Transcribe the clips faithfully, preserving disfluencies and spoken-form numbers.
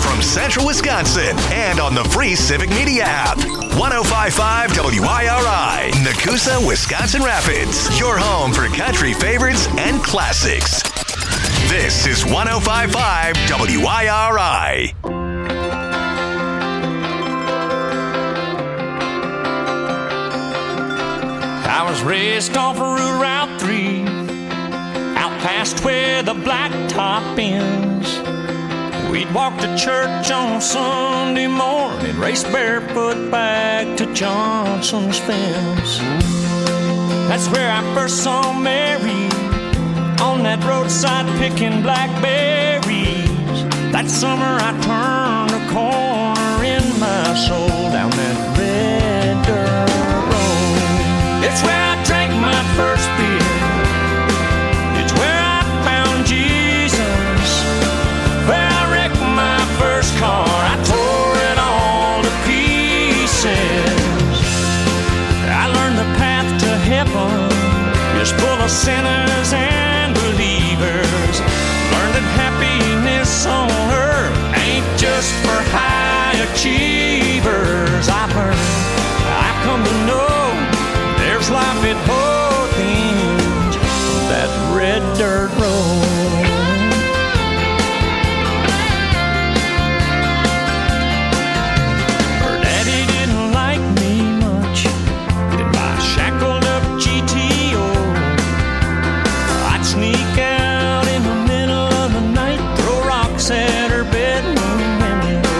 from Central Wisconsin and on the free Civic Media app. one oh five point five W I R I, Nakusa, Wisconsin Rapids. Your home for country favorites and classics. This is one oh five point five W I R I. I was raised off of Route three, out past where the blacktop ends. We'd walk to church on Sunday morning, race barefoot back to Johnson's fence. That's where I first saw Mary, on that roadside picking blackberries. That summer I turned a corner in my soul down that red dirt road. It's where I drank my first beer. It's where I found Jesus. Where I wrecked my first car. I tore it all to pieces. I learned the path to heaven is full of sinners and believers. Learned that happiness on earth ain't just for high achievers. I've learned, I've come to know there's life at both ends of that red dirt road. Her daddy didn't like me much in my shackled up G T O. I'd sneak out in the middle of the night, throw rocks at her bedroom window.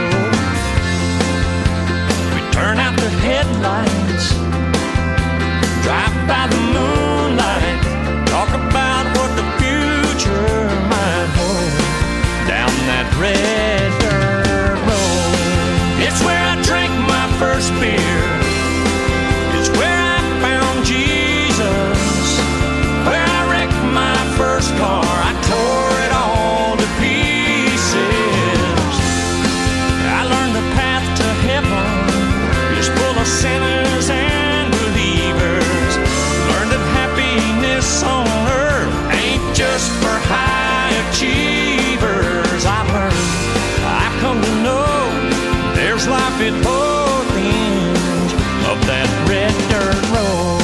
We'd turn out the headlights, drive by the moonlight, talk about what the future might hold down that red dirt road. It's where I drank my first beer. It's where I found Jesus. Where I wrecked my first car. I tore it all to pieces. I learned the path to heaven is full of sinners and believers. Learned that happiness on earth ain't just for high achievers. I've learned, I've come to know there's life at both ends of that red dirt road.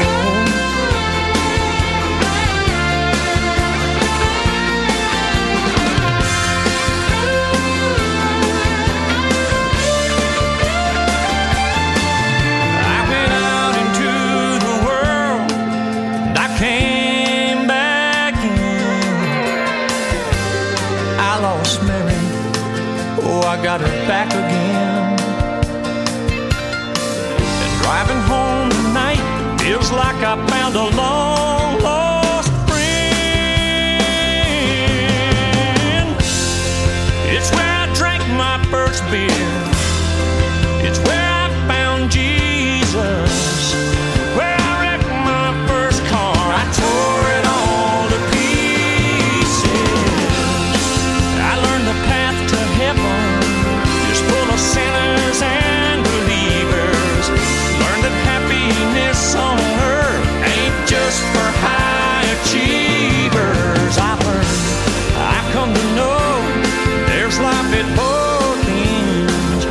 I went out into the world and I came back in. I lost Mary, oh, I got her back again. And driving home tonight feels like I found a long lost friend. It's where I drank my first beer. It's where I found Jesus. Where I wrecked my first car. I tore it all to pieces. I learned the path to heaven is full of sinners and believers. Learned that happiness on earth ain't just for high achievers. I've learned, I've come to know there's life at both ends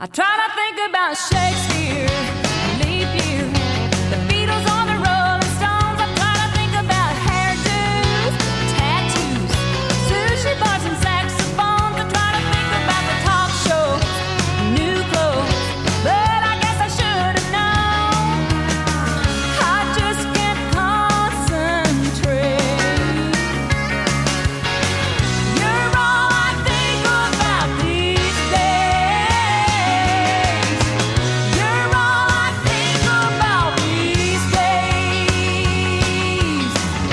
I try to think about Shakespeare, leap year, the Beatles or the Rolling Stones. I try to think about hairdos, tattoos, sushi bars and saxophones. I try to think about the talk shows, new clothes, but I guess I should have known. I just can't concentrate. You're all I think about these days. You're all I think about these days.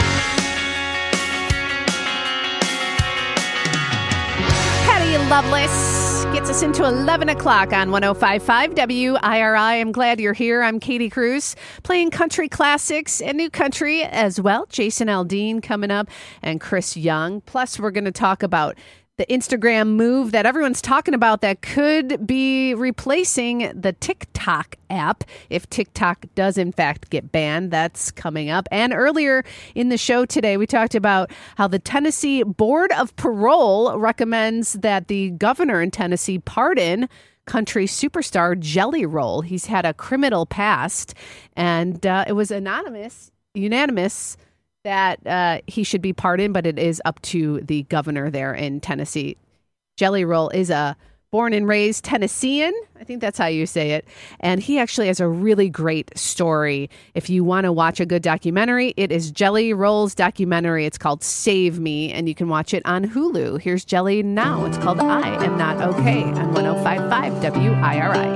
Patty Loveless gets us into eleven o'clock on one oh five point five W I R I. I'm glad you're here. I'm Katie Cruz, playing country classics and new country as well. Jason Aldean coming up and Chris Young. Plus, we're going to talk about the Instagram move that everyone's talking about that could be replacing the TikTok app if TikTok does in fact get banned. That's coming up. And earlier in the show today, we talked about how the Tennessee Board of Parole recommends that the governor in Tennessee pardon country superstar Jelly Roll. He's had a criminal past, and uh, it was anonymous, unanimous that uh, he should be pardoned, but it is up to the governor there in Tennessee. Jelly Roll is a born and raised Tennessean. I think that's how you say it. And he actually has a really great story. If you want to watch a good documentary, it is Jelly Roll's documentary. It's called Save Me, and you can watch it on Hulu. Here's Jelly now. It's called I Am Not Okay on one oh five point five W I R I.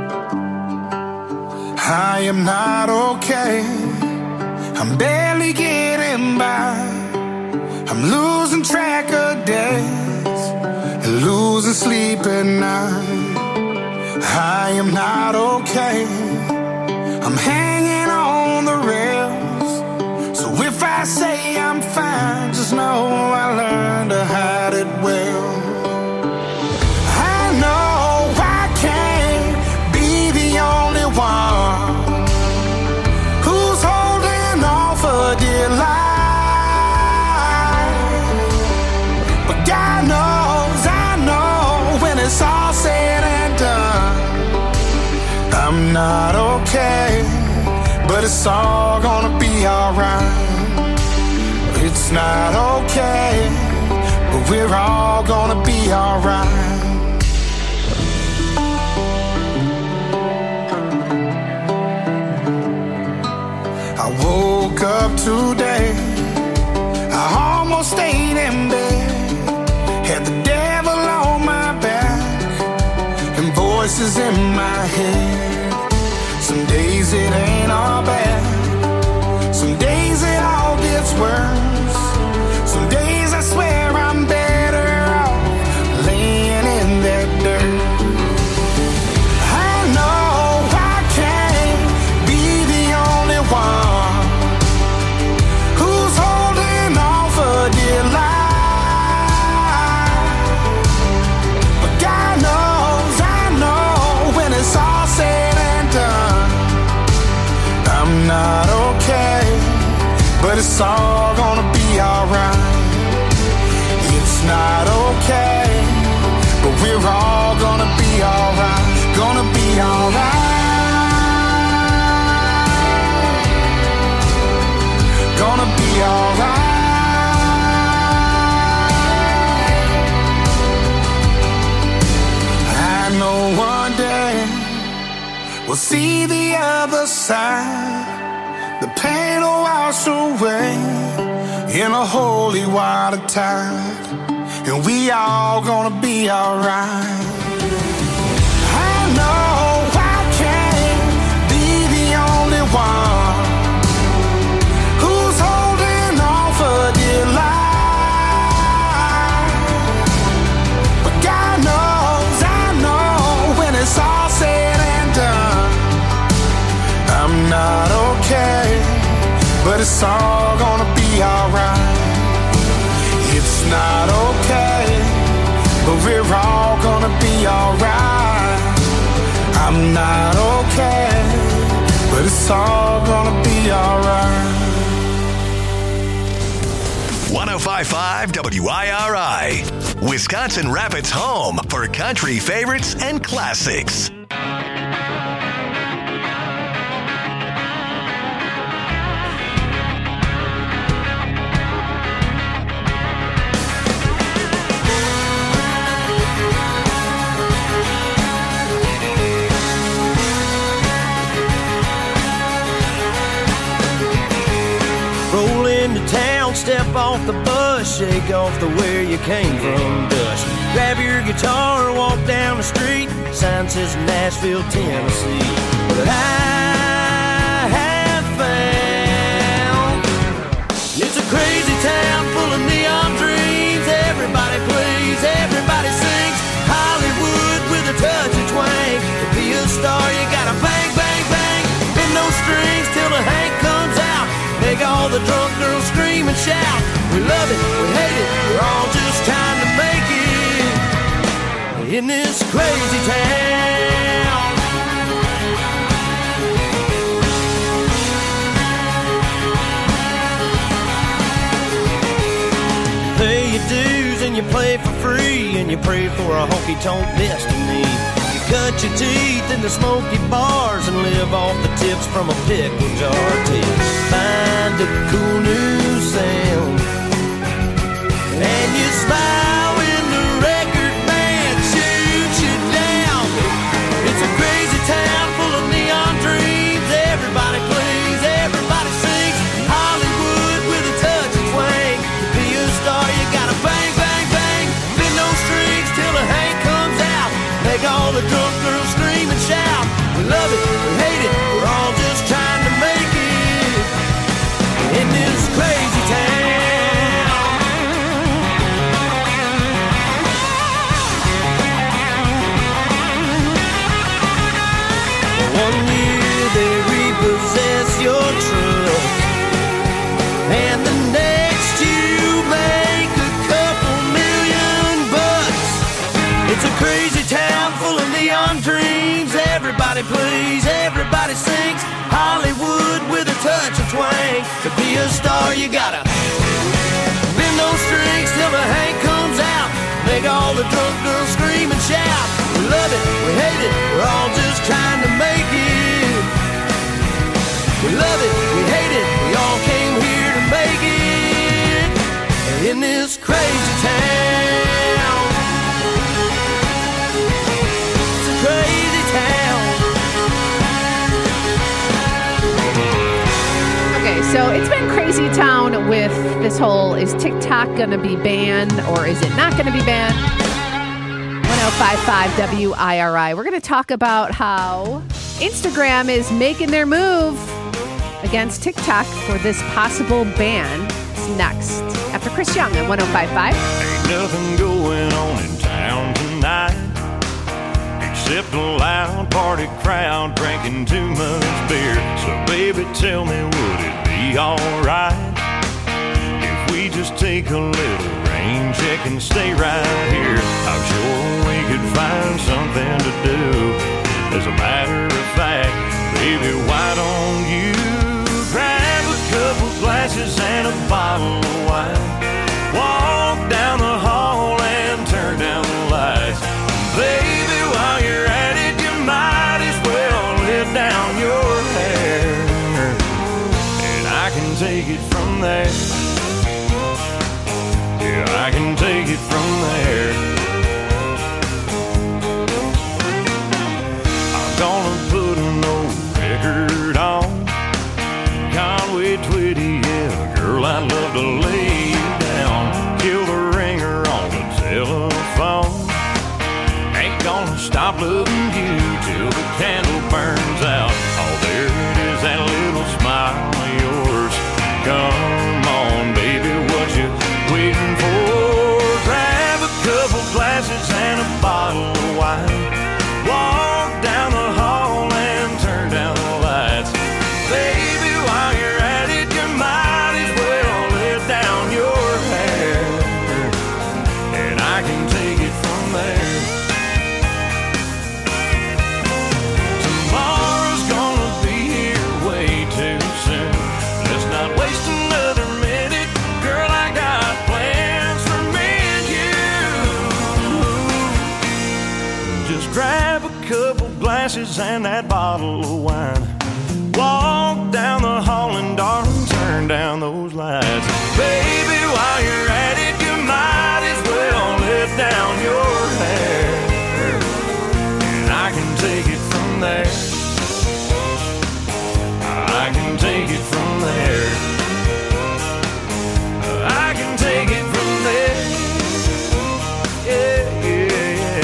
I am not okay. I'm barely getting by. I'm losing track of days and losing sleep at night. I am not okay. I'm hanging on the rails. So if I say I'm fine, just know I learned to hide it well. I know I can't be the only one who's holding on for dear life. But God knows, I know, when it's all said and done, I'm not okay, but it's all gonna be alright. It's not okay, but we're all gonna be alright. I woke up today, I almost stayed in bed, had the devil on my back and voices in my head. Some days it ain't all bad, some days it all gets worse. Some days I swear I'm better off laying in that dirt. I know I can't be the only one who's holding on for dear life. But God knows, I know, when it's all said and done, I'm not okay, but it's all gonna be alright. It's not okay, but we're all gonna be alright. Gonna be alright. Gonna be alright. I know one day we'll see the other side. The pain will wash away in a holy water tide, and we all gonna be alright. I know I can't be the only one who's holding on for dear life. But God knows, I know, when it's all said and done, I'm not okay, but it's all gonna be alright. It's not okay, but we're all gonna be alright. I'm not okay, but it's all gonna be alright. one oh five five five W I R I. Wisconsin Rapids' home for country favorites and classics. Roll into town, step off the bus, shake off the where you came from dust. Grab your guitar, walk down the street, sign says Nashville, Tennessee. But I have found it's a crazy town full of neon dreams. Everybody plays, everybody sings. Hollywood with a touch of twang. To be a star, you gotta bang, bang, bang. Bend those strings till the Hank comes out. Make all the drunk girls scream and shout. We love it, we hate it, we're all just trying to make it in this crazy town. Pay your dues and you play for free, and you pray for a honky-tonk destiny. You cut your teeth in the smoky bars and live off the tips from a pickle jar till find a cool new sound. And you smile when the record man shoots you down. It's a crazy town full of neon dreams. Everybody plays, everybody sings. Hollywood with a touch of twang. To be a star, you gotta bang, bang, bang. Bend those strings till the Hank comes out. Make all the drunk girls scream and shout. We love it, we hate it, we're all just trying to make it in this crazy town. One year they repossess your truck, and the next you make a couple million bucks. It's a crazy town full of neon dreams. Everybody plays, everybody sings. Hollywood with a touch of twang. To be a star, you gotta bend those strings till the Hank comes out. Make all the drunk girls scream and shout. We love it, we hate it, we're all just trying to make it. We love it, we hate it, we all came here to make it in this crazy town. It's a crazy town. Okay, so it's been crazy town with this whole, is TikTok going to be banned or is it not going to be banned? one oh five point five W I R I. We're going to talk about how Instagram is making their move against TikTok for this possible ban. It's next after Chris Young at one oh five point five. Ain't nothing going on in town tonight except a loud party crowd drinking too much beer. So baby, tell me, would it be alright if we just take a little rain check and stay right here? I'm sure we could find something to do. As a matter of fact, baby, why don't you grab a couple glasses and a bottle of wine, walk down the hall and turn down the lights. Baby, while you're at it, you might as well let down your hair, and I can take it from there. Yeah, I can take it from there. I'm gonna put an old record on, Conway Twitty, yeah, girl, I'd love to lay you down. Kill the ringer on the telephone. Ain't gonna stop loving you till the candle burns out. Oh, there it is, that little smile of yours. Come on, baby, what you waiting for? Grab a couple glasses and a bottle of wine, walk down the hall and turn down the lights. Baby, while you're at it, you might as well let down your hair, and I can take it from there. roses and that bottle of wine. Walk down the hall and darling, turn down those lights. Baby, while you're at it, you might as well let down your hair, and I can take it from there. I can take it from there. I can take it from there. Yeah, yeah,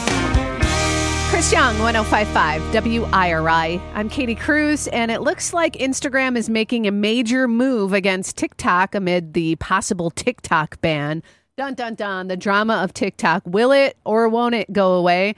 yeah. Chris Young, one oh five point five W I R I. I'm Katie Cruz, and it looks like Instagram is making a major move against TikTok amid the possible TikTok ban. Dun, dun, dun. The drama of TikTok. Will it or won't it go away?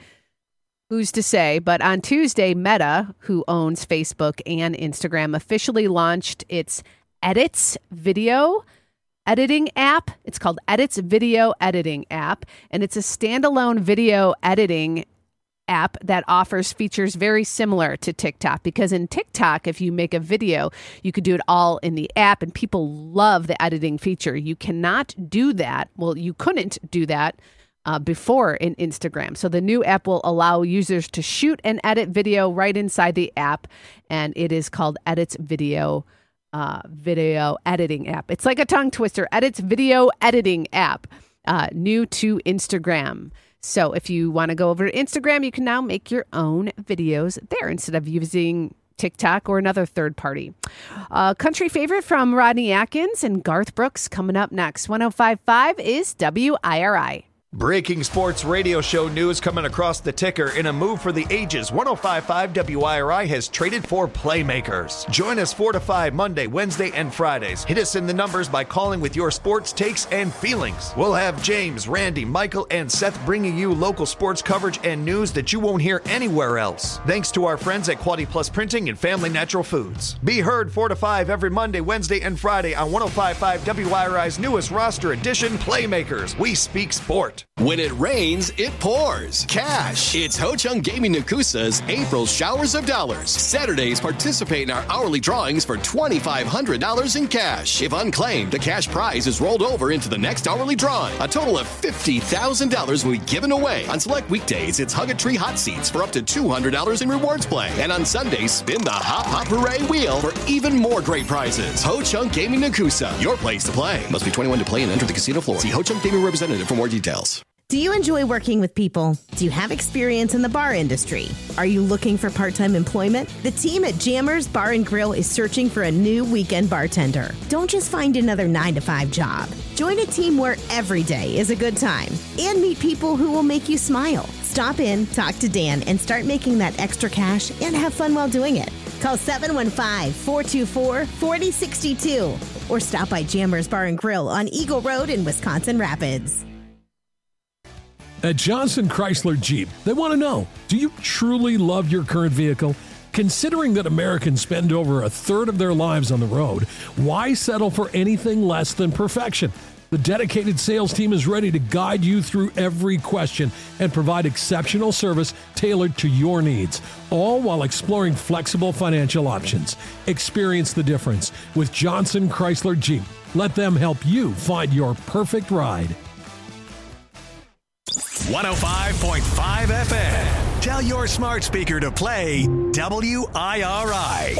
Who's to say? But on Tuesday, Meta, who owns Facebook and Instagram, officially launched its Edits video editing app. It's called Edits Video Editing App, and it's a standalone video editing app that offers features very similar to TikTok, because in TikTok, if you make a video, you could do it all in the app, and people love the editing feature. You cannot do that. Well, you couldn't do that Uh, before in Instagram. So the new app will allow users to shoot and edit video right inside the app, and it is called Edits Video uh, Video Editing App. It's like a tongue twister. Edits Video Editing App, uh, new to Instagram. So if you want to go over to Instagram, you can now make your own videos there instead of using TikTok or another third party. Uh, country favorite from Rodney Atkins and Garth Brooks coming up next. one oh five point five is W I R I. Breaking sports radio show news coming across the ticker. In a move for the ages, one oh five point five W I R I has traded for playmakers. Join us four to five Monday, Wednesday, and Fridays. Hit us in the numbers by calling with your sports takes and feelings. We'll have James, Randy, Michael, and Seth bringing you local sports coverage and news that you won't hear anywhere else. Thanks to our friends at Quality Plus Printing and Family Natural Foods. Be heard four to five every Monday, Wednesday, and Friday on one oh five point five W I R I's newest roster edition, Playmakers. We speak sport. When it rains, it pours. Cash. It's Ho Chunk Gaming Nakusa's April Showers of Dollars. Saturdays, participate in our hourly drawings for two thousand five hundred dollars in cash. If unclaimed, the cash prize is rolled over into the next hourly drawing. A total of fifty thousand dollars will be given away. On select weekdays, it's Hug a Tree Hot Seats for up to two hundred dollars in rewards play. And on Sundays, spin the Hop Hop Hooray wheel for even more great prizes. Ho Chunk Gaming Nakusa, your place to play. Must be twenty-one to play and enter the casino floor. See Ho Chunk Gaming representative for more details. Do you enjoy working with people? Do you have experience in the bar industry? Are you looking for part-time employment? The team at Jammers Bar and Grill is searching for a new weekend bartender. Don't just find another nine to five job. Join a team where every day is a good time and meet people who will make you smile. Stop in, talk to Dan, and start making that extra cash and have fun while doing it. Call seven one five, four two four, four zero six two or stop by Jammers Bar and Grill on Eagle Road in Wisconsin Rapids. At Johnson Chrysler Jeep, they want to know, do you truly love your current vehicle? Considering that Americans spend over a third of their lives on the road, why settle for anything less than perfection? The dedicated sales team is ready to guide you through every question and provide exceptional service tailored to your needs, all while exploring flexible financial options. Experience the difference with Johnson Chrysler Jeep. Let them help you find your perfect ride. one oh five point five F M. Tell your smart speaker to play W I R I.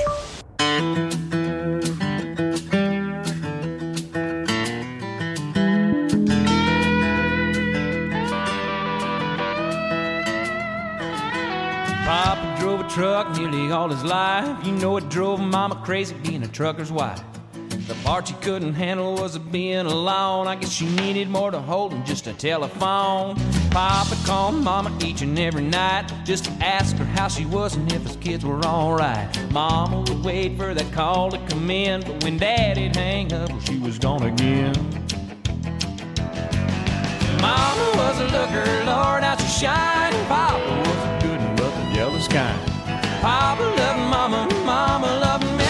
Papa drove a truck nearly all his life. You know it drove Mama crazy being a trucker's wife. The part she couldn't handle was being alone. I guess she needed more to hold than just a telephone. Papa called Mama each and every night just to ask her how she was and if his kids were alright. Mama would wait for that call to come in, but when Daddy'd hang up, well, she was gone again. Mama was a looker, Lord, how she shined. Papa was a good one, but the jealous kind. Papa loved Mama, Mama loved me.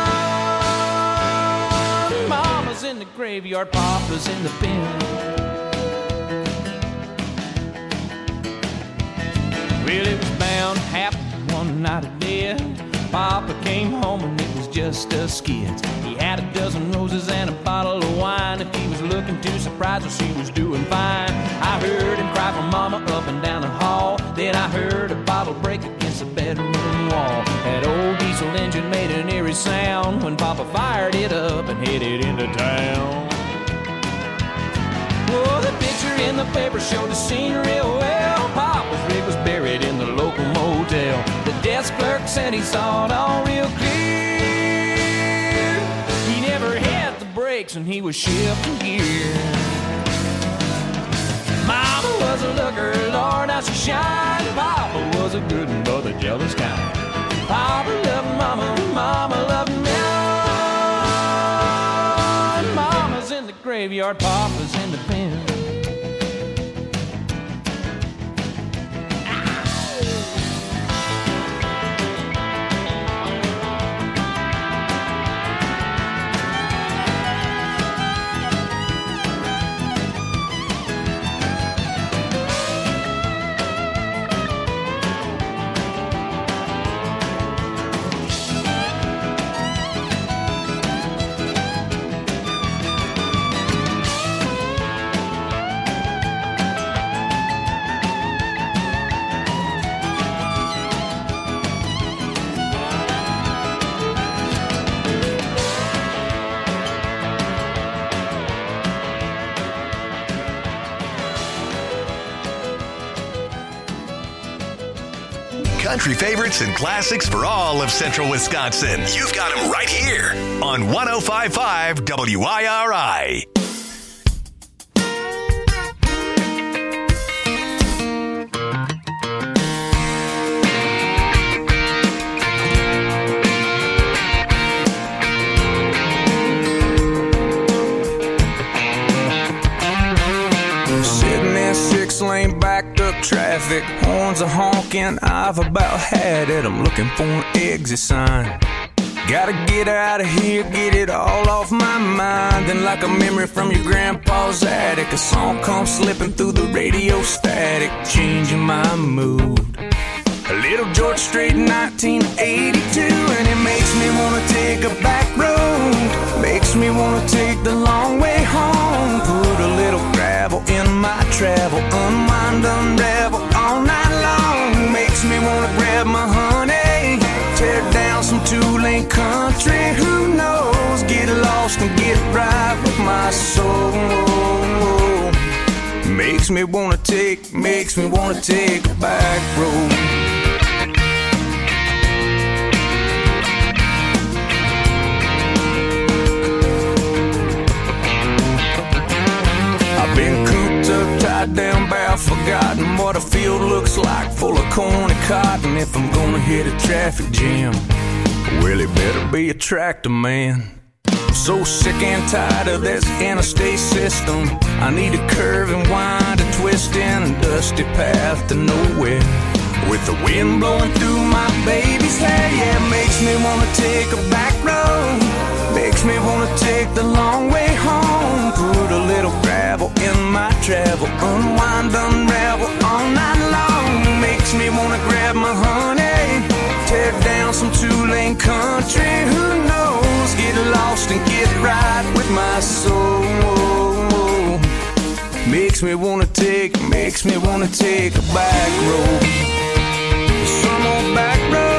Mama's in the graveyard, Papa's in the bin. Well, it was bound to happen one night of death. Papa came home and it was just us skids. He had a dozen roses and a bottle of wine. If he was looking too surprised, well, she was doing fine. I heard him cry for Mama up and down the hall. Then I heard a bottle break against the bedroom That old diesel engine made an eerie sound when Papa fired it up and headed into town. Oh, the picture in the paper showed the scene real well. Papa's rig was buried in the local motel. The desk clerk said he saw it all real clear. He never hit the brakes when he was shifting gear. Mama was a looker, Lord, how she shined. Papa was a good one, but the jealous kind. Papa loved Mama, Mama loved me. Mama's in the graveyard, Papa's in the pen. Country favorites and classics for all of Central Wisconsin. You've got them right here on one oh five point five W I R I. Sitting in six-lane backed up traffic, horns are honking, I've about had it. I'm looking for an exit sign. Gotta get out of here, get it all off my mind. Then like a memory from your grandpa's attic, a song comes slipping through the radio static, changing my mood. A little George Strait nineteen eighty-two, and it makes me wanna take a back road. Makes me wanna take the long way home. Put a little gravel in my travel, unwind, unravel all night long. Makes me wanna grab my honey, tear down some two-lane country. Who knows? Get lost and get right with my soul. Makes me wanna take, makes me wanna take a back road. Been cooped up, tied down, bow, forgotten what a field looks like, full of corn and cotton. If I'm gonna hit a traffic jam, well, it better be a tractor man. I'm so sick and tired of this interstate system. I need a curve and wind, a twist in a dusty path to nowhere, with the wind blowing through my baby's hair. Yeah, it makes me wanna take a back road. Makes me wanna take the long way home. Put a little gravel in my travel, unwind, unravel all night long. Makes me wanna grab my honey, tear down some two-lane country. Who knows? Get lost and get right with my soul. Makes me wanna take, makes me wanna take a back road. Some old back road.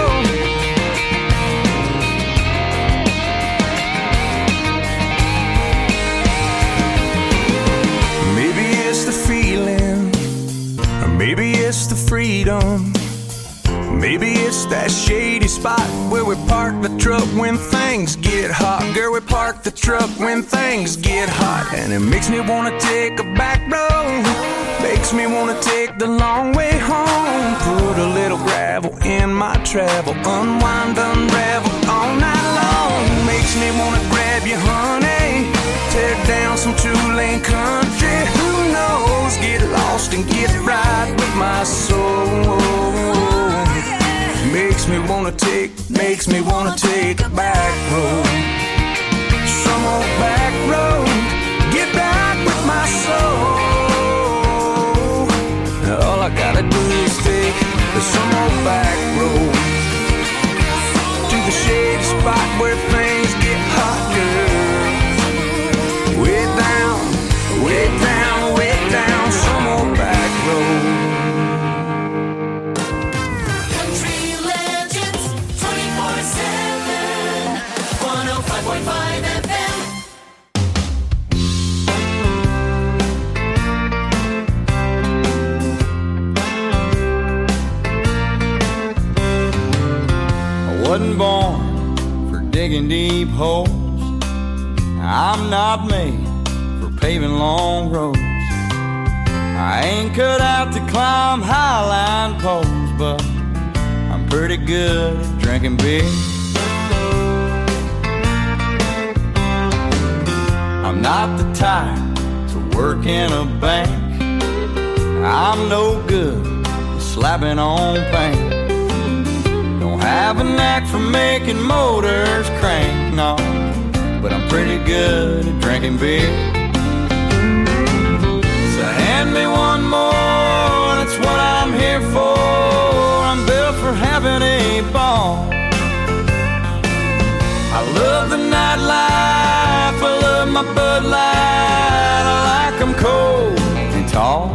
Maybe it's the freedom. Maybe it's that shady spot where we park the truck when things get hot. Girl, we park the truck when things get hot. And it makes me wanna take a back road. Makes me wanna take the long way home. Put a little gravel in my travel, unwind, unravel all night long. Makes me wanna grab you, honey, tear down some two-lane country. Who knows? Get lost and get right with my soul. Makes me wanna take, makes me wanna take a back road. Some old back road, get back with my soul. All I gotta do is take some old back road to the shady spot where things get hot, girl. Way down, way down, way down, some old back road. Country legends, Tony digging deep holes. I'm not made for paving long roads. I ain't cut out to climb highline poles, but I'm pretty good at drinking beer. I'm not the type to work in a bank. I'm no good at slapping on paint. Don't have a knack for making motors crank, no, but I'm pretty good at drinking beer. So hand me one more, that's what I'm here for. I'm built for having a ball. I love the nightlife, I love my Bud Light. I like them cold and tall.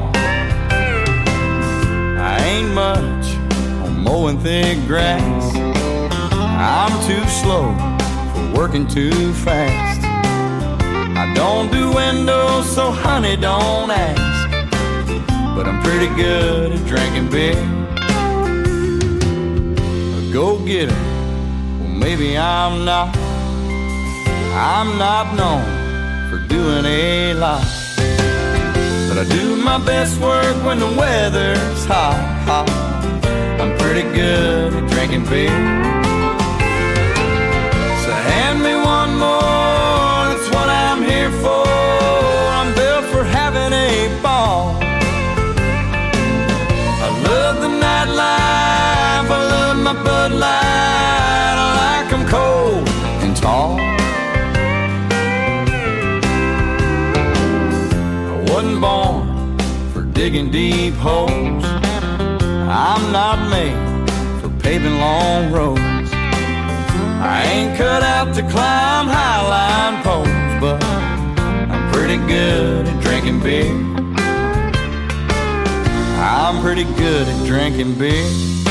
I ain't much on mowing thick grass. I'm too slow for working too fast. I don't do windows, so honey, don't ask. But I'm pretty good at drinking beer. A go-getter, well maybe I'm not. I'm not known for doing a lot, but I do my best work when the weather's hot, hot. I'm pretty good at drinking beer. So hand me one more, that's what I'm here for. I'm built for having a ball. I love the nightlife, I love my Bud Light. I like them cold and tall. Wasn't born for digging deep holes. I'm not made for paving long roads. I ain't cut out to climb highline poles, but I'm pretty good at drinking beer. I'm pretty good at drinking beer.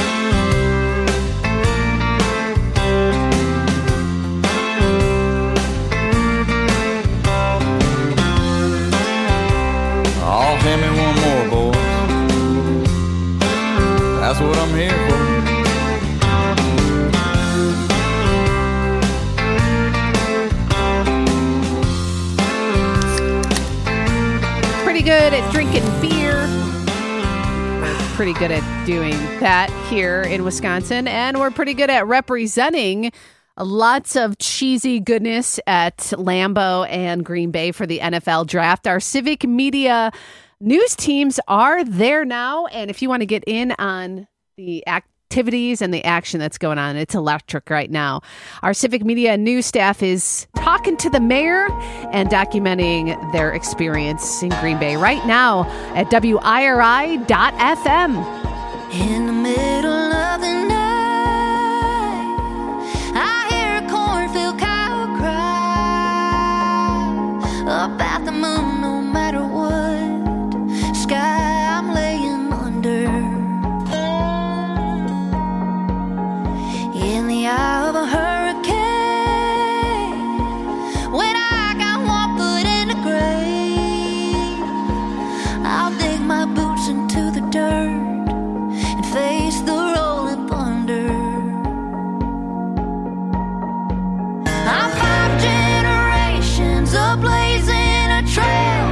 Oh, hand me one more, boys. That's what I'm here for. Pretty good at drinking beer. Pretty good at doing that here in Wisconsin. And we're pretty good at representing lots of cheesy goodness at Lambeau and Green Bay for the N F L draft. Our civic media news teams are there now. And if you want to get in on the activities and the action that's going on, it's electric right now. Our civic media news staff is talking to the mayor and documenting their experience in Green Bay right now at W I R I dot F M. In the middle of the night, I hear a cornfield cow cry up at the moon. No matter what sky I'm laying under, in the eye of a hurricane, when I got one foot in the grave, I'll dig my boots into the dirt and face the rolling thunder. I'm five generations a blazing a trail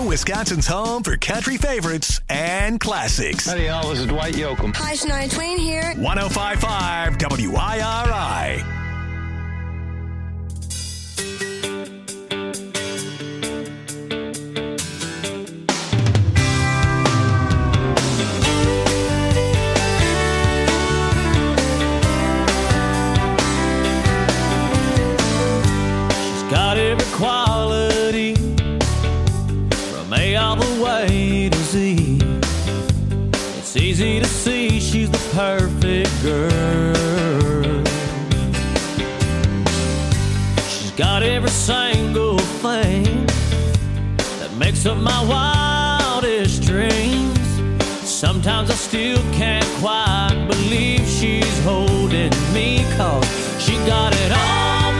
Wisconsin's home for country favorites and classics. Howdy, y'all. This is Dwight Yoakam. Hi, Shania Twain here. one oh five point five W I R I. Got every quality from A all the way to Z. It's easy to see she's the perfect girl. She's got every single thing that makes up my wildest dreams. Sometimes I still can't quite believe she's holding me, 'cause she got it all.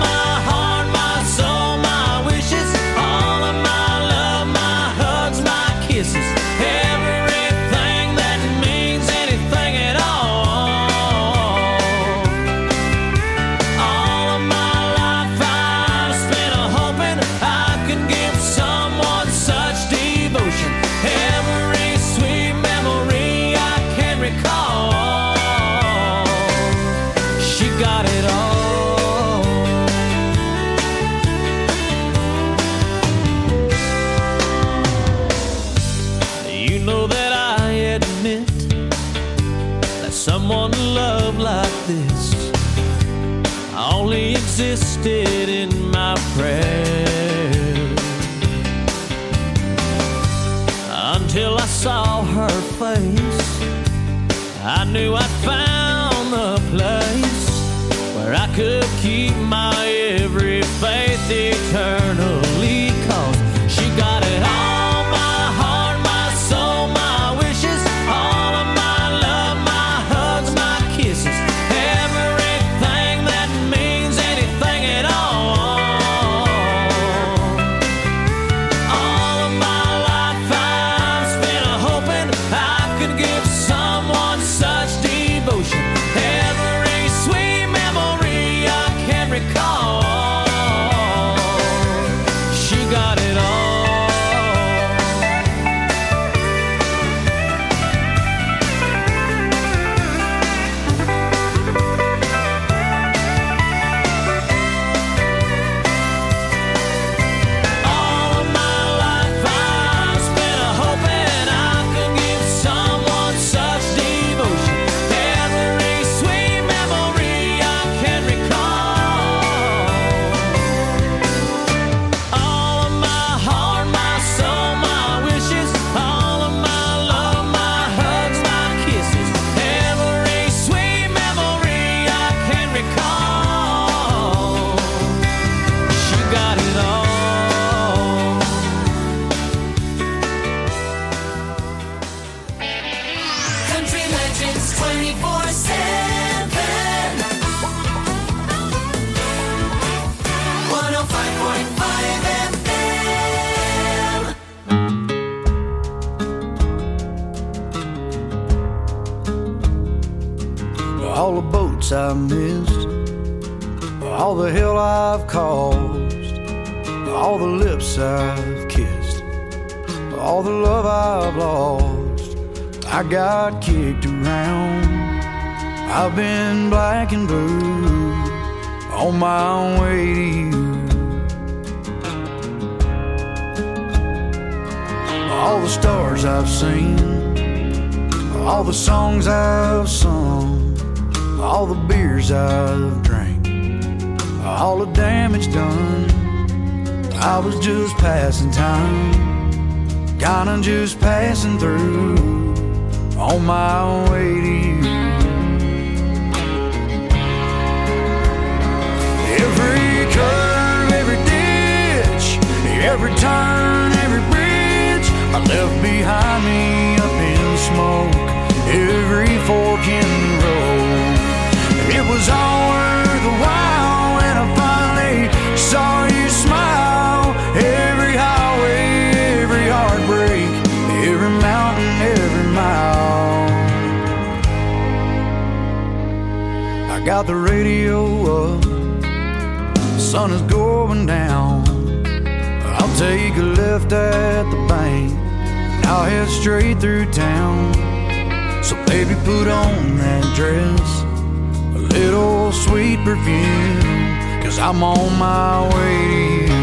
Existed in my prayers until I saw her face. I knew I'd found the place where I could keep my every faith eternally, 'cause she got it all, my heart, my soul, my wishes, all of my love, my hugs, my kisses, everything that means anything at all. All of my life I've spent hoping I could give someone such devotion, every sweet memory I can recall. She got it all. All of my life I've spent hoping I could give someone such devotion, every sweet memory I can recall. All of my heart, my soul, my wishes, all of my love, my hugs, my kisses, every sweet memory I can recall. She got it all. Country legends twenty-four seven. one oh five point five F M. All the boats I've missed, all the hell I've caused, all the lips I've kissed, all the love I've lost. I got kicked around, I've been black and blue on my way to you. All the stars I've seen, all the songs I've sung, all the beers I've drank, all the damage done. I was just passing time, kinda just passing through on my way to you. Every curve, every ditch, every turn, every bridge I left behind me up in smoke, every fork in the road. It was all worth the while when I finally saw you smile. Every highway, every heartbreak, every mountain, every mile. I got the radio up, the sun is going down. I'll I'll take a left at the bank, I'll head straight through town. So baby, put on that dress, a little sweet perfume, 'cause I'm on my way to you.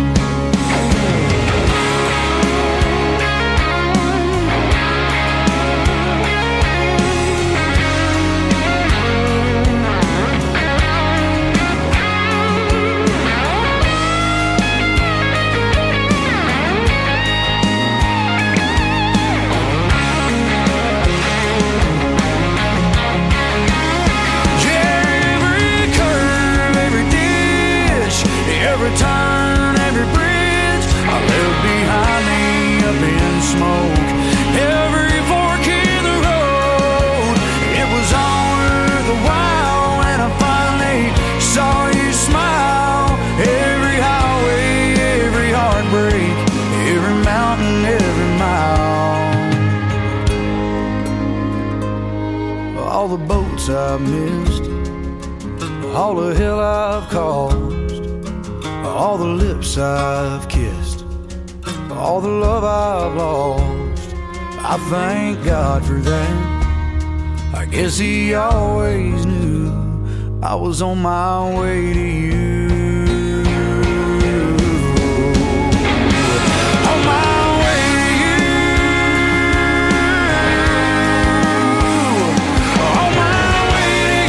Every turn, every bridge I left behind me up in smoke. Every fork in the road, it was all worth a while when I finally saw you smile. Every highway, every heartbreak, every mountain, every mile. All the boats I've missed, all the hell I've caused, all the lips I've kissed, all the love I've lost. I thank God for that. I guess He always knew I was on my way to you. On my way to you. On my way to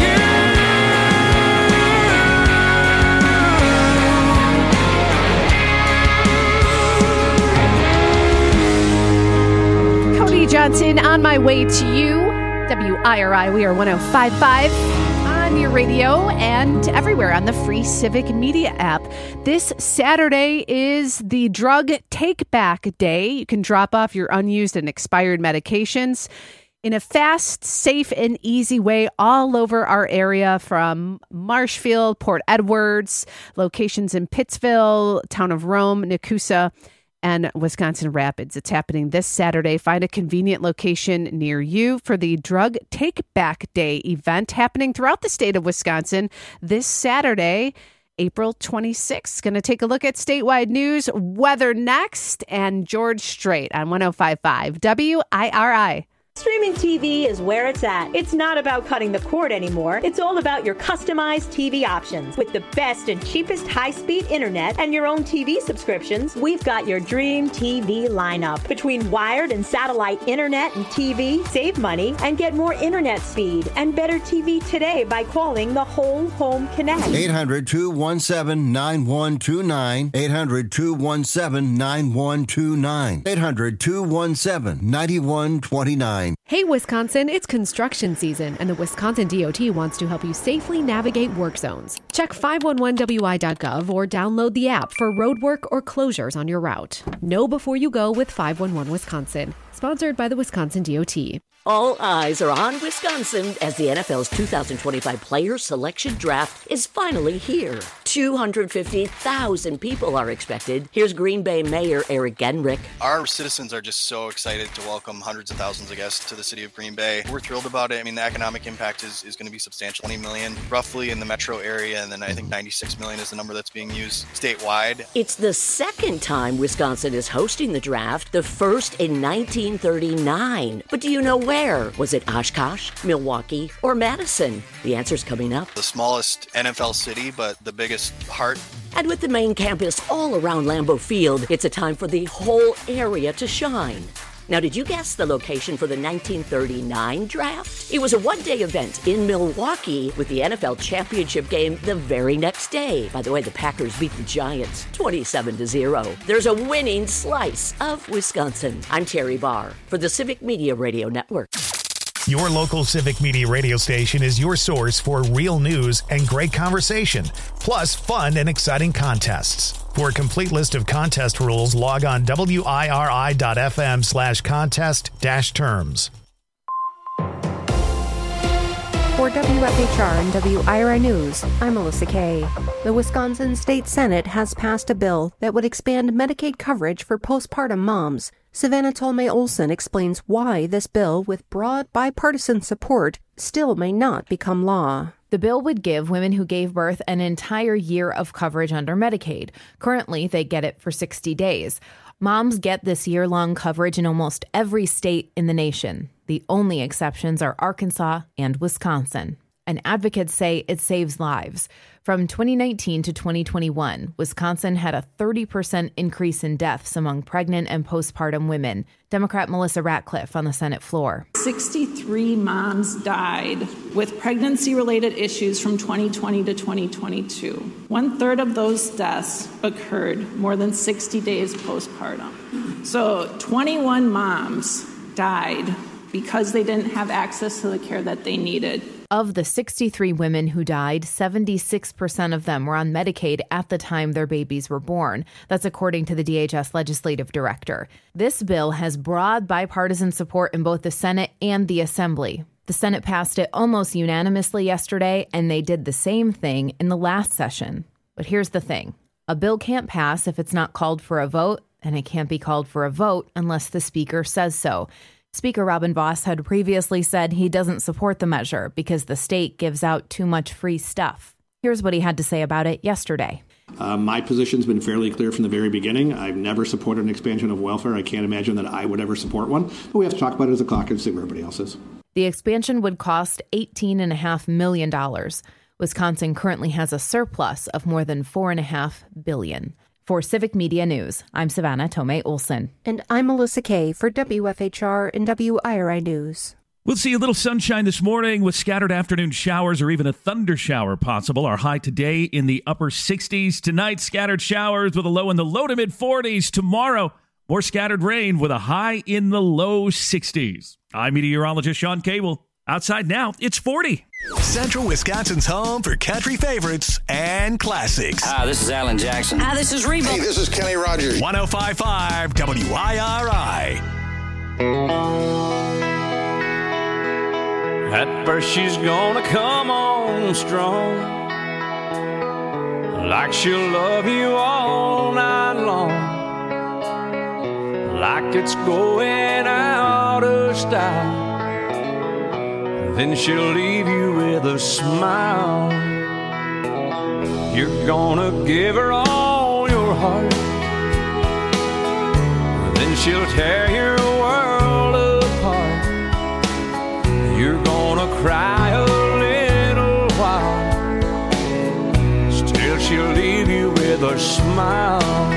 you. Cody Johnson, On My Way to You. W I R I, we are one oh five point five on your radio and everywhere on the free Civic Media app. This Saturday is the Drug Take Back Day. You can drop off your unused and expired medications in a fast, safe, and easy way all over our area, from Marshfield, Port Edwards, locations in Pittsville, Town of Rome, Nakusa, and Wisconsin Rapids. It's happening this Saturday. Find a convenient location near you for the Drug Take Back Day event happening throughout the state of Wisconsin this Saturday, April twenty-sixth. Going to take a look at statewide news, weather next, and George Strait on one oh five point five W I R I. Streaming T V is where it's at. It's not about cutting the cord anymore. It's all about your customized T V options. With the best and cheapest high-speed internet and your own T V subscriptions, we've got your dream T V lineup. Between wired and satellite internet and T V, save money and get more internet speed and better T V today by calling the Whole Home Connect. eight hundred, two one seven, nine one two nine. eight hundred, two one seven, nine one two nine. eight hundred, two one seven, nine one two nine. Hey Wisconsin, it's construction season and the Wisconsin D O T wants to help you safely navigate work zones. Check five one one W I dot gov or download the app for road work or closures on your route. Know before you go with five one one Wisconsin. Sponsored by the Wisconsin D O T. All eyes are on Wisconsin as the N F L's two thousand twenty-five Player Selection Draft is finally here. two hundred fifty thousand people are expected. Here's Green Bay Mayor Eric Genrich. Our citizens are just so excited to welcome hundreds of thousands of guests to the city of Green Bay. We're thrilled about it. I mean, the economic impact is, is going to be substantial. twenty million roughly in the metro area, and then I think ninety-six million is the number that's being used statewide. It's the second time Wisconsin is hosting the draft, the first in nineteen thirty-nine. But do you know where? Was it Oshkosh, Milwaukee, or Madison? The answer's coming up. The smallest N F L city, but the biggest heart. And with the main campus all around Lambeau Field, it's a time for the whole area to shine. Now, did you guess the location for the nineteen thirty-nine draft? It was a one-day event in Milwaukee with the N F L championship game the very next day. By the way, the Packers beat the Giants twenty-seven to zero. There's a winning slice of Wisconsin. I'm Terry Barr for the Civic Media Radio Network. Your local Civic Media radio station is your source for real news and great conversation, plus fun and exciting contests. For a complete list of contest rules, log on W I R I dot F M slash contest dash terms. For W F H R and W I R I News, I'm Melissa Kay. The Wisconsin State Senate has passed a bill that would expand Medicaid coverage for postpartum moms. Savannah Tolmay Olson explains why this bill, with broad bipartisan support, still may not become law. The bill would give women who gave birth an entire year of coverage under Medicaid. Currently, they get it for sixty days. Moms get this year-long coverage in almost every state in the nation. The only exceptions are Arkansas and Wisconsin. And advocates say it saves lives. From twenty nineteen to twenty twenty-one, Wisconsin had a thirty percent increase in deaths among pregnant and postpartum women. Democrat Melissa Ratcliffe on the Senate floor. sixty-three moms died with pregnancy-related issues from twenty twenty to twenty twenty-two. One third of those deaths occurred more than sixty days postpartum. So twenty-one moms died because they didn't have access to the care that they needed. Of the sixty-three women who died, seventy-six percent of them were on Medicaid at the time their babies were born. That's according to the D H S legislative director. This bill has broad bipartisan support in both the Senate and the Assembly. The Senate passed it almost unanimously yesterday, and they did the same thing in the last session. But here's the thing. A bill can't pass if it's not called for a vote, and it can't be called for a vote unless the Speaker says so. Speaker Robin Vos had previously said he doesn't support the measure because the state gives out too much free stuff. Here's what he had to say about it yesterday. Uh, my position's been fairly clear from the very beginning. I've never supported an expansion of welfare. I can't imagine that I would ever support one. But we have to talk about it as a caucus and see where everybody else is. The expansion would cost eighteen point five million dollars. Wisconsin currently has a surplus of more than four point five billion dollars. For Civic Media News, I'm Savannah Tomei Olson. And I'm Melissa Kay for W F H R and W I R I News. We'll see a little sunshine this morning with scattered afternoon showers or even a thunder shower possible. Our high today in the upper sixties. Tonight, scattered showers with a low in the low to mid forties. Tomorrow, more scattered rain with a high in the low sixties. I'm meteorologist Sean Cable. Outside now, it's forty. Central Wisconsin's home for country favorites and classics. Hi, this is Alan Jackson. Hi, this is Reba. Hey, this is Kenny Rogers. one oh five point five W I R I. At first she's gonna come on strong, like she'll love you all night long, like it's going out of style. Then she'll leave you with a smile. You're gonna give her all your heart, then she'll tear your world apart. You're gonna cry a little while, still she'll leave you with a smile.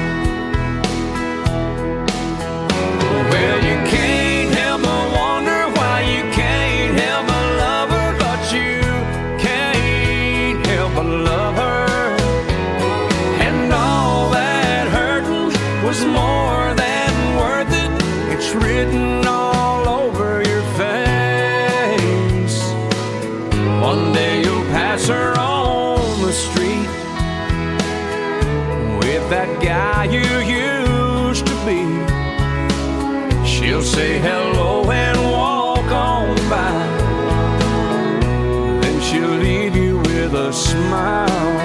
Well, you can't help but wonder why you can't help but love her, but you can't help but love her. And all that hurting was more than worth it. It's written all over your face. One day you'll pass her on the street with that guy you used to be. She'll say hello and walk on by, then she'll leave you with a smile.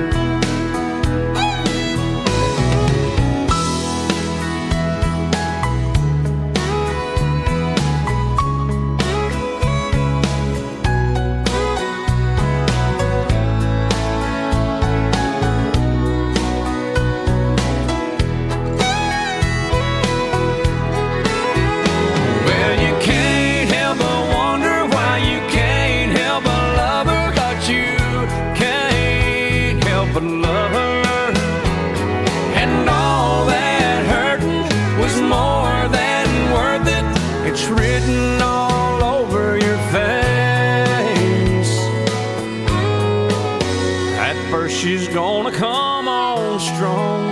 But love her, and all that hurting was more than worth it. It's written all over your face. At first she's gonna come on strong,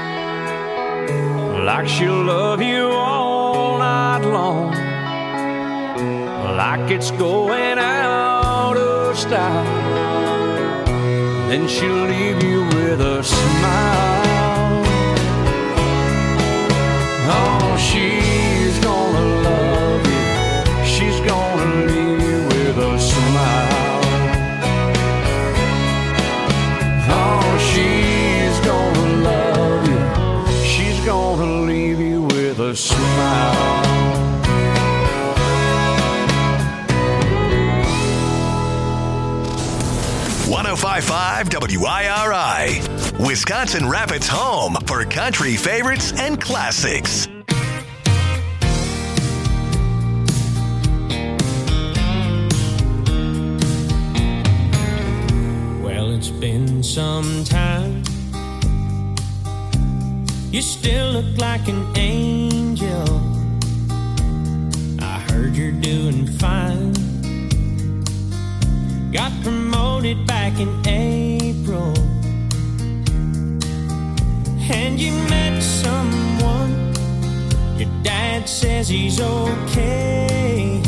like she'll love you all night long, like it's going out of style. Then she'll leave you with a smile. Oh, she's gonna love you. She's gonna leave you with a smile. Oh, she's gonna love you. She's gonna leave you with a smile. five five W I R I. Wisconsin Rapids' home for country favorites and classics. Well, it's been some time. You still look like an angel. I heard you're doing fine. Got promoted back in April. And you met someone. Your dad says he's okay.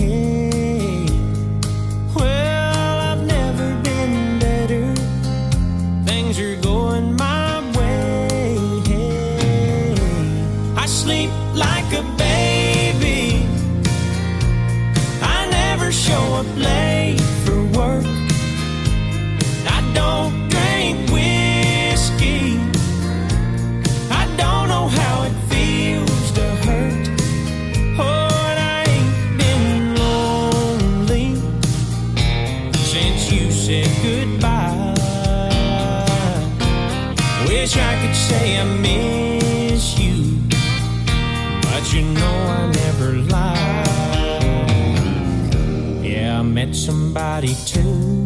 Well, I've never been better. Things are going my way. I sleep like a baby. I never show up late for work. I don't drink whiskey. I don't know how it feels to hurt. Oh, and I ain't been lonely since you said goodbye. Wish I could say I miss you, but you know I never lie. Yeah, I met somebody too.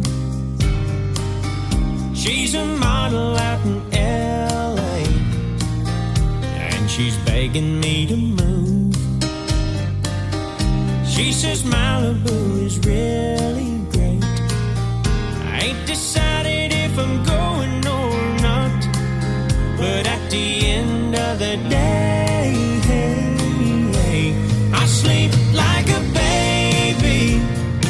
She's a model out in L A, and she's begging me to move. She says Malibu is really great. I ain't decided if I'm going or not, but at the end of the day, I sleep like a baby.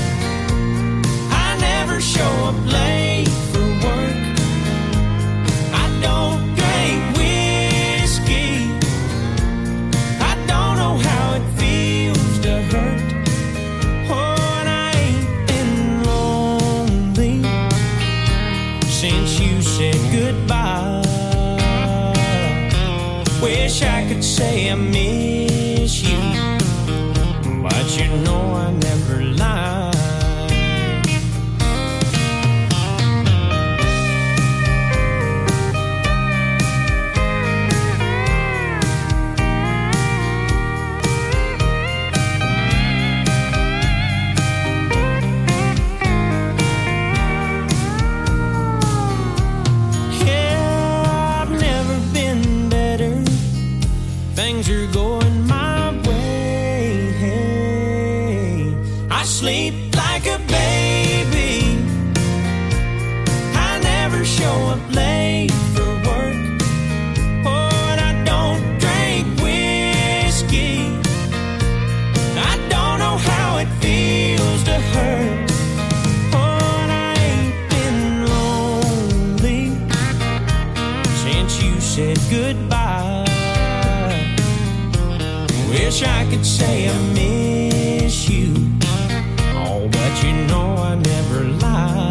I never show up late for work. I don't drink whiskey. I don't know how it feels to hurt. Oh, and I ain't been lonely since you said goodbye. Wish I could say I miss you, but you know I never lie. Yeah, I've never been better. Things are going my way. I sleep like a baby. I never show up late for work. Oh, and I don't drink whiskey. I don't know how it feels to hurt. Oh, and I ain't been lonely since you said goodbye. Wish I could say I miss you, oh, but you know I never lie.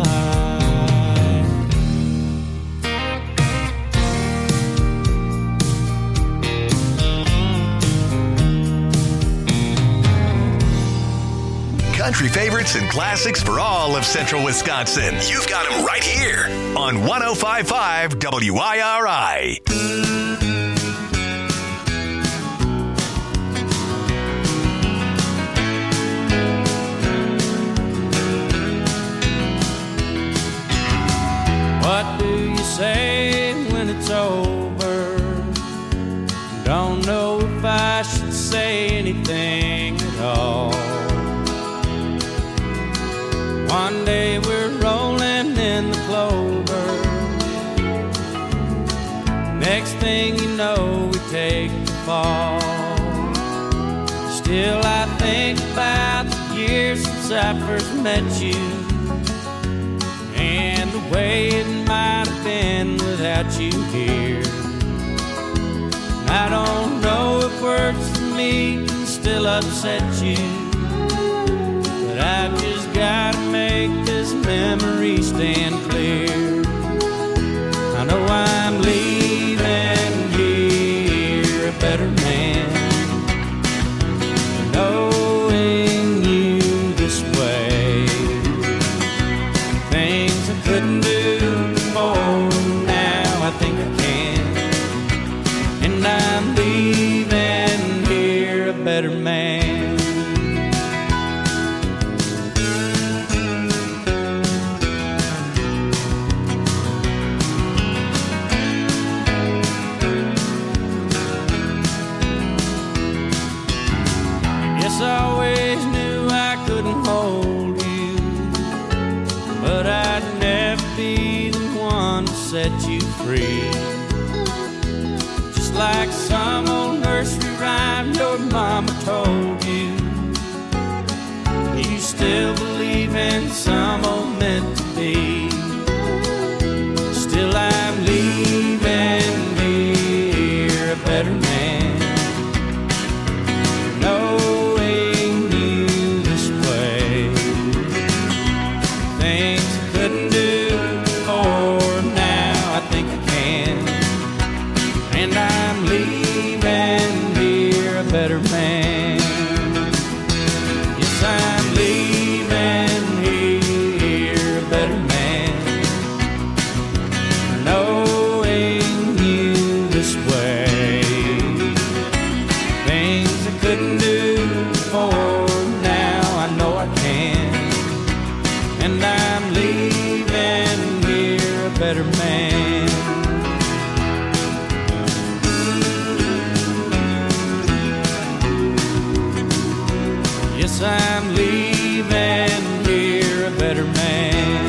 Country favorites and classics for all of central Wisconsin. You've got them right here on one oh five point five W I R I. What do you say when it's over? Don't know if I should say anything at all. One day we're rolling in the clover. Next thing you know, we take the fall. Still I think about the years since I first met you, and the way it might have been without you here. I don't know if words for me can still upset you, but I've just gotta make this memory stand clear. I know I'm leaving here a better man, knowing you this way. Things I couldn't do set you free. Just like some old nursery rhyme your mama told you. You still believe in some old meant to be. Still I'm leaving here a better man, knowing you this way. Things I couldn't do before, now I think I can. And I'm leaving here a better man. Yes, I'm leaving here a better man, knowing you this way. Things I couldn't do before, now I know I can. And I'm leaving here a better man. Yes, I'm leaving here a better man.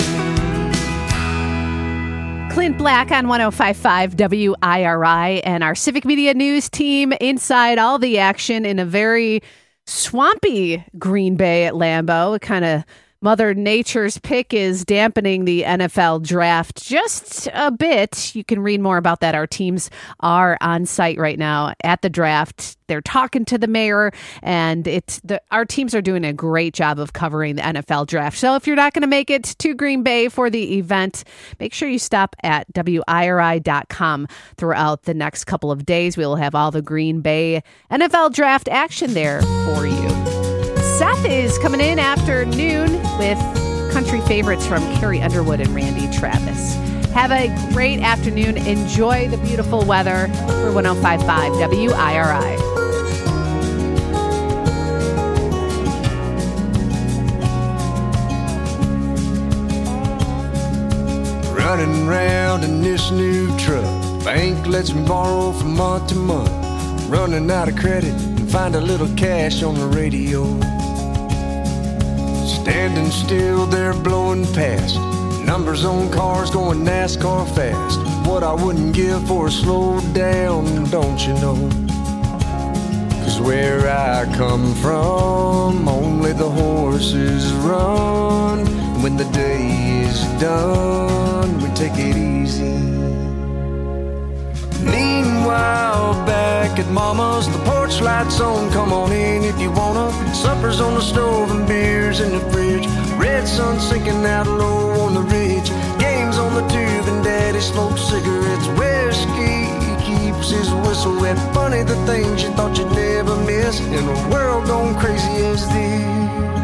Clint Black on one oh five point five W I R I and our Civic Media News team inside all the action in a very swampy Green Bay at Lambeau. Kind of Mother Nature's pick is dampening the N F L draft just a bit. You can read more about that. Our teams are on site right now at the draft. They're talking to the mayor, and it's the our teams are doing a great job of covering the N F L draft. So if you're not going to make it to Green Bay for the event, make sure you stop at W I R I dot com throughout the next couple of days. We will have all the Green Bay N F L draft action there for you. Seth is coming in after noon with country favorites from Carrie Underwood and Randy Travis. Have a great afternoon. Enjoy the beautiful weather for one oh five point five W I R I. Running around in this new truck. Bank lets me borrow from month to month. Running out of credit and find a little cash on the radio. Standing still there blowing past. Numbers on cars going NASCAR fast. What I wouldn't give for a slow down, don't you know? Cause where I come from, only the horses run. When the day is done, we take it easy. Meanwhile, back at Mama's, the porch lights on, come on in if you wanna. Supper's on the stove and beers in the fridge. Red sun sinking out low on the ridge. Games on the tube and Daddy smokes cigarettes. Whiskey keeps his whistle wet. Funny the things you thought you'd never miss in a world gone crazy as this.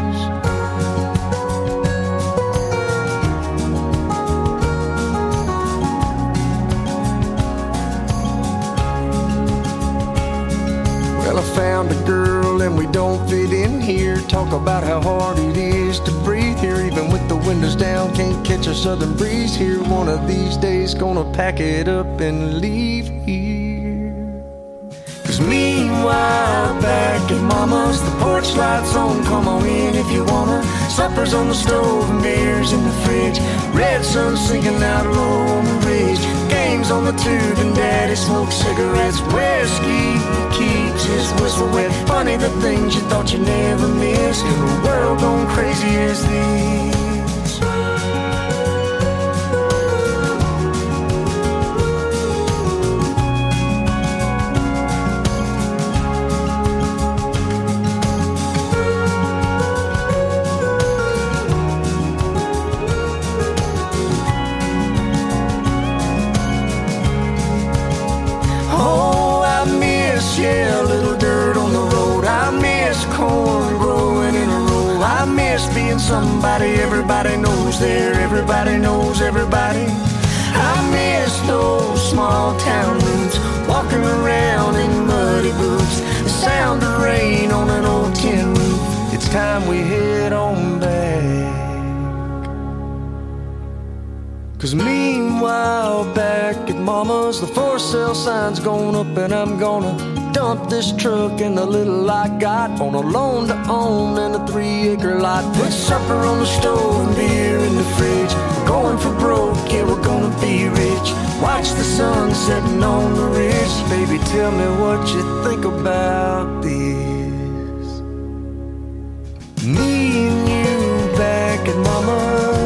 Well, I found a girl and we don't fit in here. Talk about how hard it is to breathe here. Even with the windows down, can't catch a southern breeze here. One of these days gonna pack it up and leave here. Cause meanwhile, back at Mama's, the porch lights on, come on in if you wanna. Supper's on the stove and beers in the fridge. Red sun sinking out low on the ridge. Games on the tube and Daddy smokes cigarettes. Whiskey keeps his whistle wet. Funny the things you thought you never miss in a world gone crazy as this. Yeah, a little dirt on the road. I miss corn growing in a row. I miss being somebody everybody knows there. Everybody knows everybody. I miss those small town roots. Walking around in muddy boots. The sound of rain on an old tin roof. It's time we head on back. Cause meanwhile, back at Mama's, the for sale sign's going up and I'm gonna dump this truck and the little I got on a loan to own and a three acre lot. Put supper on the stove and beer in the fridge. Going for broke, yeah, we're gonna be rich. Watch the sun setting on the ridge. Baby, tell me what you think about this. Me and you back at mama's.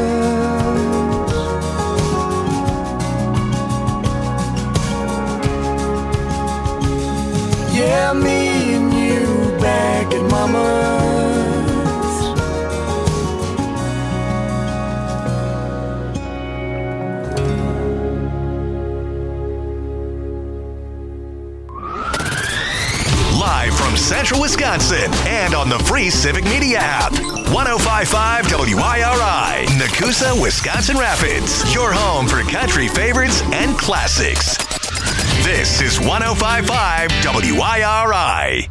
Yeah, me and you back at mama's. Live from Central Wisconsin and on the free Civic Media app. one oh five point five W I R I, Nakusa, Wisconsin Rapids. Your home for country favorites and classics. This is one oh five point five W I R I.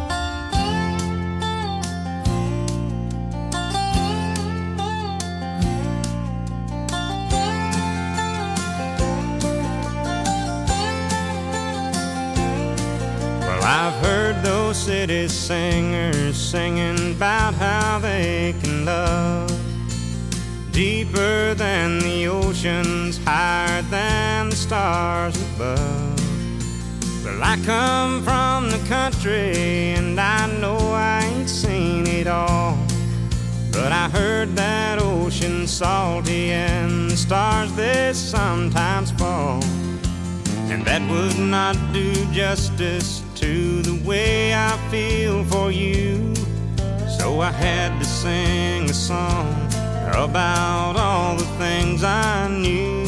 Well, I've heard those city singers singing about how they can love deeper than the oceans, higher than the stars above. Well, I come from the country and I know I ain't seen it all, but I heard that ocean's salty and the stars they sometimes fall, and that would not do justice to the way I feel for you. So I had to sing a song about all the things I knew.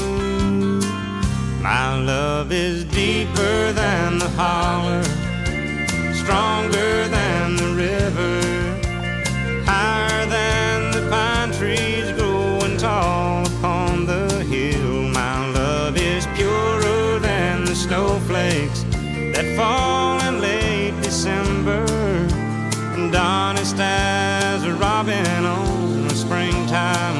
My love is deeper than the holler, stronger than the river, higher than the pine trees growing tall upon the hill. My love is purer than the snowflakes that fall in late December, and honest as a robin on a springtime